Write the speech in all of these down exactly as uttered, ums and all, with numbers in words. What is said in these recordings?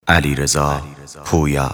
علیرضا پویا.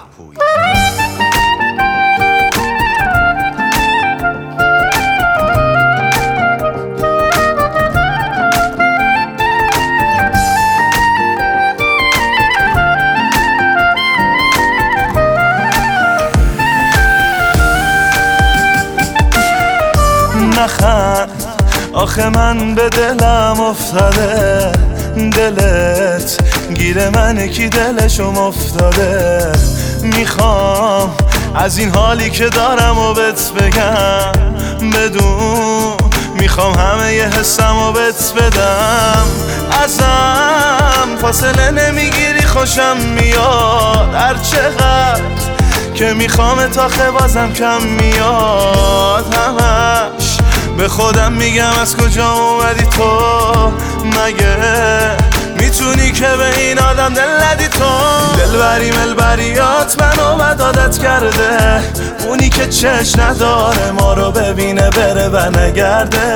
نخند آخه من به دلم افتاده، دلت گیر منه کی دلشم افتاده. میخوام از این حالی که دارم و بهت بگم، بدون میخوام همه ی حسم و بهت بدم. ازم فاصله نمیگیری خوشم میاد، هر چقدر که میخوام تا بازم کم میاد. همش به خودم میگم از کجا اومدی تو، مگه میتونی که به این آدم دل ندی تو؟ دلبری ملبریات منو بد عادت کرده، اونی که چشم نداره ما رو ببینه بره و نگرده.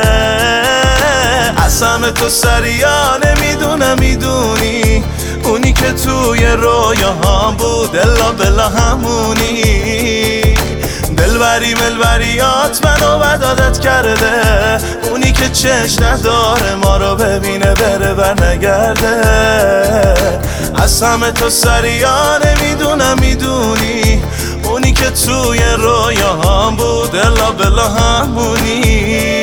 قسم تو سریا نمیدونم میدونی، اونی که توی رویاهام بود الا بلا همونی. دلبری ملبریات منو بد عادت کرده، اونی که چشم نداره ما رو ببینه بره و نگرده. قسم تو سریا نمیدونم میدونی، اونی که توی رویاهام بود الا بلا همونی.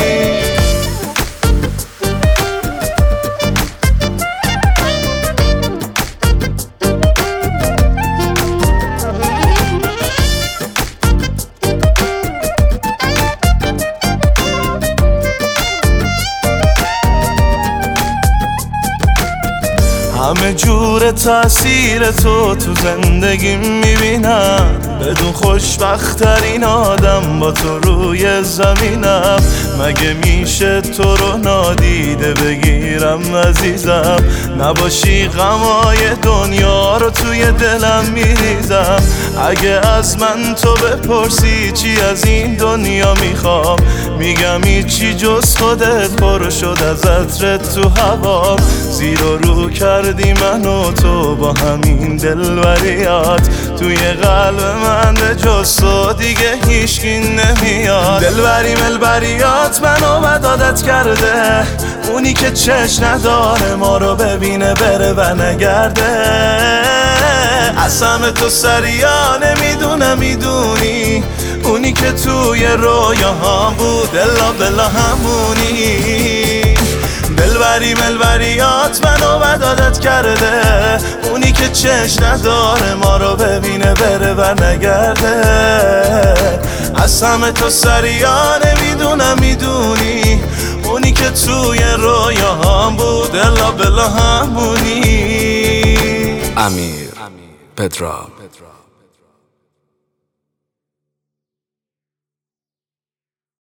همه جور تأثیر تو تو زندگی میبینم، بدون خوشبخت‌ترین آدم با تو روی زمینم. مگه میشه تو رو نادیده بگیرم عزیزم، نباشی غمای دنیا رو توی دلم میریزم. اگه از من تو بپرسی چی از این دنیا میخوام، میگم هیچی جز خودت پر شد از عطرت تو هوام. زیر و رو کردی من و تو با همین دلبریات، توی قلب من به جز تو دیگه هیچکی نمیاد. دلبری ملبریات منو بد عادت کرده، اونی که چشم نداره ما رو ببینه بره و نگرده. قسم تو سریا نمیدونم میدونی، اونی که توی رویاهام بود الا بلا همونی. دلبری ملبریات منو بد عادت کرده، اونی که چشم نداره ما رو ببینه بره و نگرده. قسم تو سریا نمیدونم میدونی، اونی که توی رویاهام بود الا بلا همونی. امیر پدرام.